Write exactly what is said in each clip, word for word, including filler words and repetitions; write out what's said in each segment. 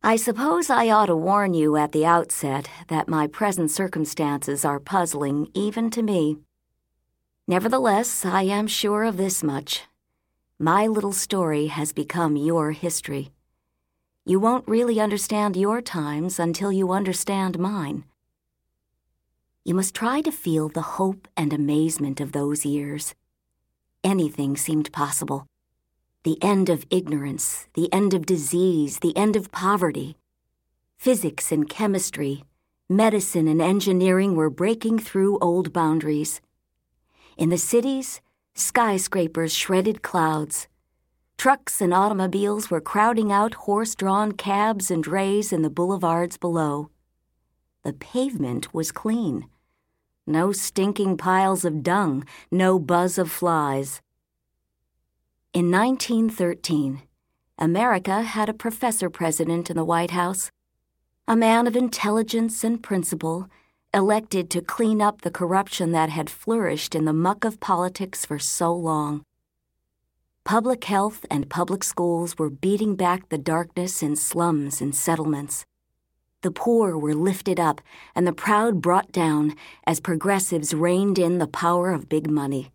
I suppose I ought to warn you at the outset that my present circumstances are puzzling even to me. Nevertheless, I am sure of this much. My little story has become your history. You won't really understand your times until you understand mine. You must try to feel the hope and amazement of those years. Anything seemed possible. The end of ignorance, the end of disease, the end of poverty. Physics and chemistry, medicine and engineering were breaking through old boundaries. In the cities, skyscrapers shredded clouds. Trucks and automobiles were crowding out horse-drawn cabs and drays in the boulevards below. The pavement was clean. No stinking piles of dung, no buzz of flies. In nineteen thirteen, America had a professor-president in the White House, a man of intelligence and principle, elected to clean up the corruption that had flourished in the muck of politics for so long. Public health and public schools were beating back the darkness in slums and settlements. The poor were lifted up and the proud brought down as progressives reined in the power of big money.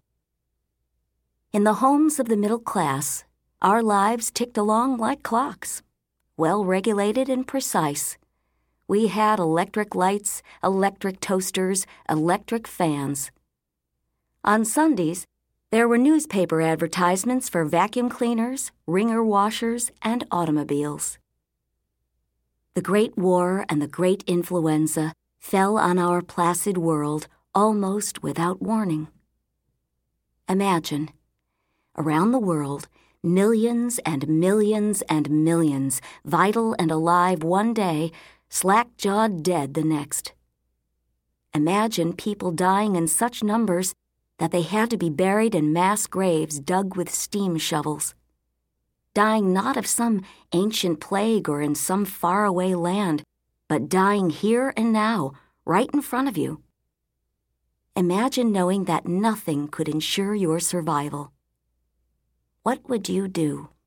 In the homes of the middle class, our lives ticked along like clocks, well-regulated and precise. We had electric lights, electric toasters, electric fans. On Sundays, there were newspaper advertisements for vacuum cleaners, wringer washers, and automobiles. The Great War and the Great Influenza fell on our placid world almost without warning. Imagine, around the world, millions and millions and millions, vital and alive one day, slack-jawed dead the next. Imagine people dying in such numbers that they had to be buried in mass graves dug with steam shovels. Dying not of some ancient plague or in some faraway land, but dying here and now, right in front of you. Imagine knowing that nothing could ensure your survival. What would you do?